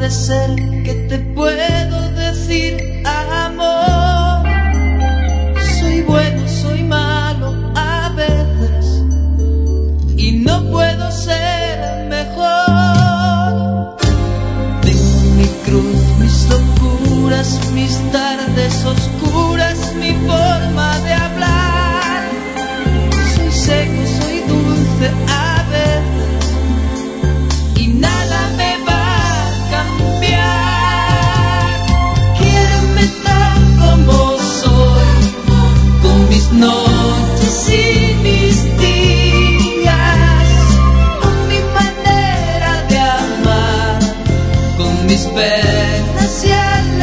puede ser que te puedo decir amor. Soy bueno, soy malo a veces y no puedo ser mejor. Tengo mi cruz, mis locuras, mis tardes oscuras, mi forma de hablar. Soy seco, soy dulce a veces y nada me va a cambiar. Quiéreme tal como soy, con mis noches y mis días, con mi manera de amar, con mis penas y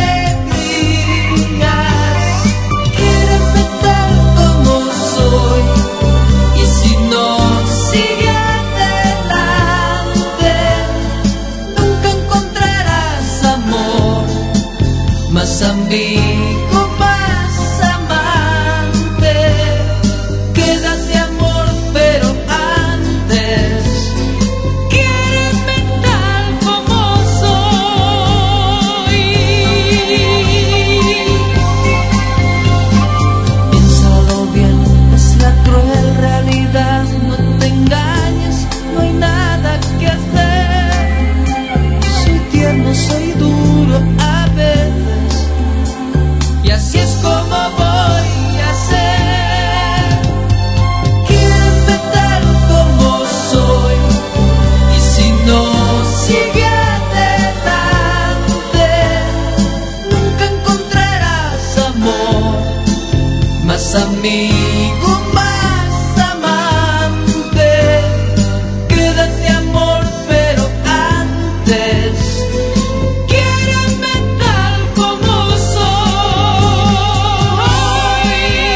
alegrías. Quiéreme tal como soy, y si no sigue adelante, nunca encontrarás amor, más amigo, más amante. Quédate amor, pero antes quiéreme tal como soy. Piénsalo bien, es la cruel realidad. No te engañes, no hay nada que hacer. Soy tierno, soy duro a veces, y así es como voy a ser. Quiéreme tal como soy, y si no sigue adelante, nunca encontrarás amor, más amigo, más amante. Quédate amor, pero antes quiéreme tal como soy.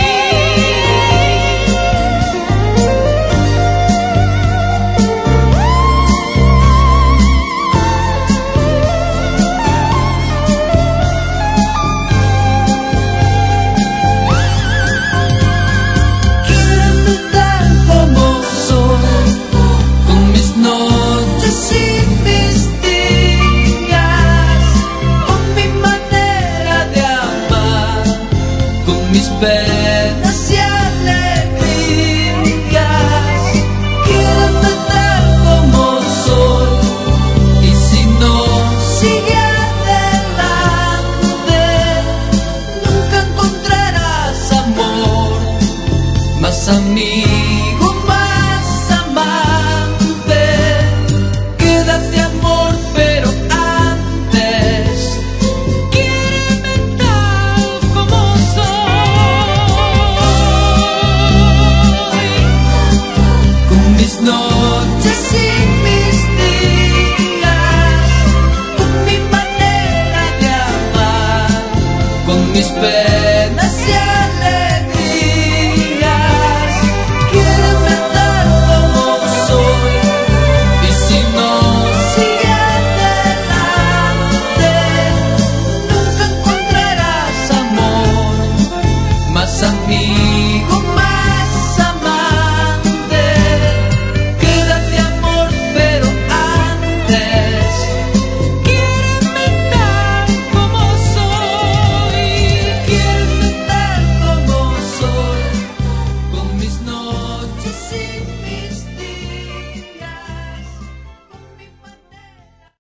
Quiéreme tal como soy, con mis noches y mis días, con mi manera de amar, con mis penas y alegrías. Quiéreme tal como soy, y si no sigue adelante, nunca encontrarás amor, más amigo, más amante. Quédate amor, pero antes quiéreme tal como soy, con mis noches y mis días, con mi manera de amar, con mis penas y alegrías.